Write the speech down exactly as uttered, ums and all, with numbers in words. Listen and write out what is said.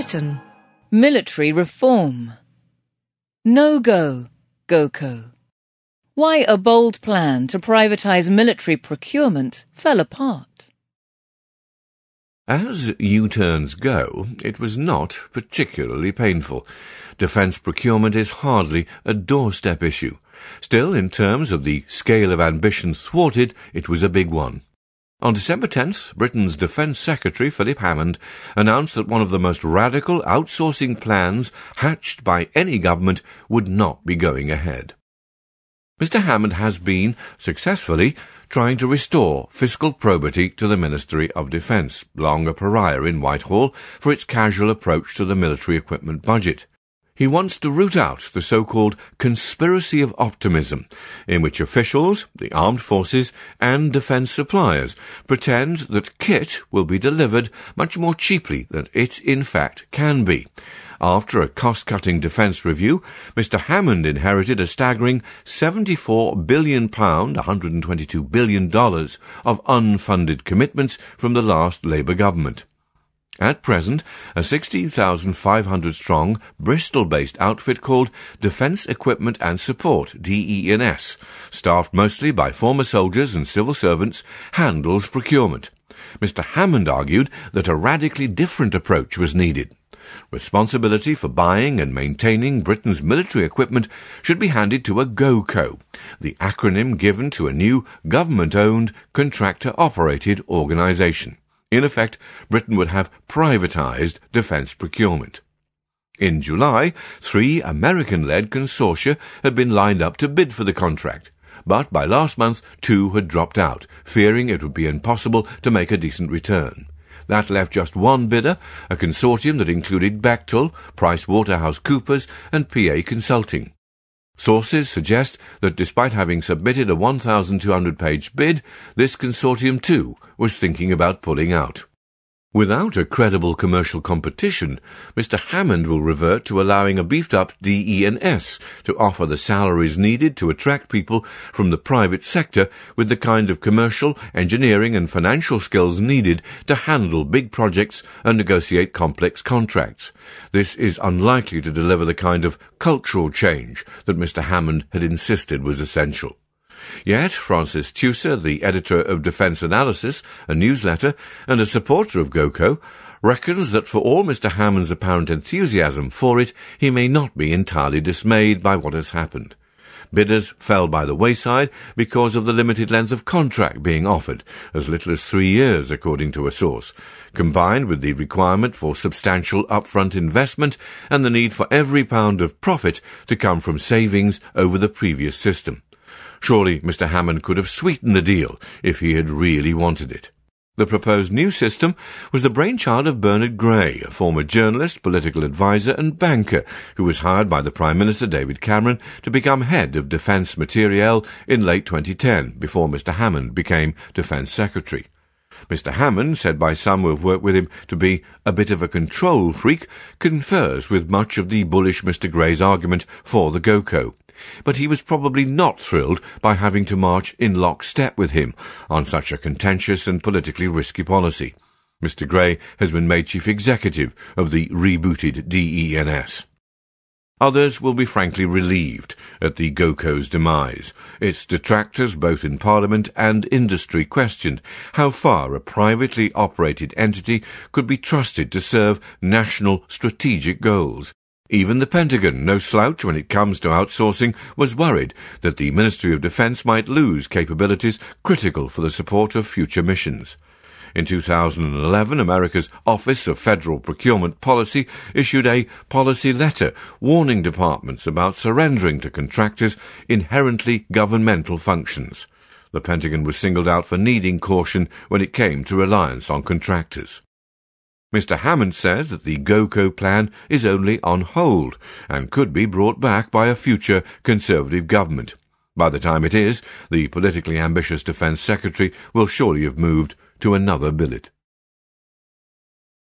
Britain. Military reform. No-go, GoCo. Why a bold plan to privatise military procurement fell apart. As U-turns go, it was not particularly painful. Defence procurement is hardly a doorstep issue. Still, in terms of the scale of ambition thwarted, it was a big one. On December tenth, Britain's Defence Secretary, Philip Hammond, announced that one of the most radical outsourcing plans hatched by any government would not be going ahead. Mister Hammond has been, successfully, trying to restore fiscal probity to the Ministry of Defence, long a pariah in Whitehall for its casual approach to the military equipment budget. He wants to root out the so-called conspiracy of optimism, in which officials, the armed forces, and defence suppliers pretend that kit will be delivered much more cheaply than it in fact can be. After a cost-cutting defence review, Mister Hammond inherited a staggering seventy-four billion pounds, one hundred twenty-two billion dollars, of unfunded commitments from the last Labour government. At present, a sixteen thousand five hundred strong, Bristol-based outfit called Defence Equipment and Support, D E N S, staffed mostly by former soldiers and civil servants, handles procurement. Mister Hammond argued that a radically different approach was needed. Responsibility for buying and maintaining Britain's military equipment should be handed to a GoCo, the acronym given to a new government-owned, contractor-operated organisation. In effect, Britain would have privatised defence procurement. In July, three American-led consortia had been lined up to bid for the contract, but by last month two had dropped out, fearing it would be impossible to make a decent return. That left just one bidder, a consortium that included Bechtel, PricewaterhouseCoopers, and P A Consulting. Sources suggest that despite having submitted a one thousand two hundred page bid, this consortium too was thinking about pulling out. Without a credible commercial competition, Mister Hammond will revert to allowing a beefed-up D E N S to offer the salaries needed to attract people from the private sector with the kind of commercial, engineering and financial skills needed to handle big projects and negotiate complex contracts. This is unlikely to deliver the kind of cultural change that Mister Hammond had insisted was essential. Yet Francis Tusa, the editor of Defence Analysis, a newsletter, and a supporter of GoCo, reckons that for all Mister Hammond's apparent enthusiasm for it, he may not be entirely dismayed by what has happened. Bidders fell by the wayside because of the limited length of contract being offered, as little as three years according to a source, combined with the requirement for substantial upfront investment and the need for every pound of profit to come from savings over the previous system. Surely Mister Hammond could have sweetened the deal if he had really wanted it. The proposed new system was the brainchild of Bernard Grey, a former journalist, political adviser and banker who was hired by the Prime Minister David Cameron to become head of Defence Materiel in late twenty ten, before Mister Hammond became Defence Secretary. Mister Hammond, said by some who have worked with him to be a bit of a control freak, confers with much of the bullish Mister Grey's argument for the GoCo. But he was probably not thrilled by having to march in lockstep with him on such a contentious and politically risky policy. Mister Grey has been made chief executive of the rebooted D E N S. Others will be frankly relieved at the GoCo's demise. Its detractors, both in Parliament and industry, questioned how far a privately operated entity could be trusted to serve national strategic goals. Even the Pentagon, no slouch when it comes to outsourcing, was worried that the Ministry of Defence might lose capabilities critical for the support of future missions. In two thousand eleven, America's Office of Federal Procurement Policy issued a policy letter warning departments about surrendering to contractors inherently governmental functions. The Pentagon was singled out for needing caution when it came to reliance on contractors. Mister Hammond says that the GoCo plan is only on hold and could be brought back by a future Conservative government. By the time it is, the politically ambitious Defence Secretary will surely have moved to another billet.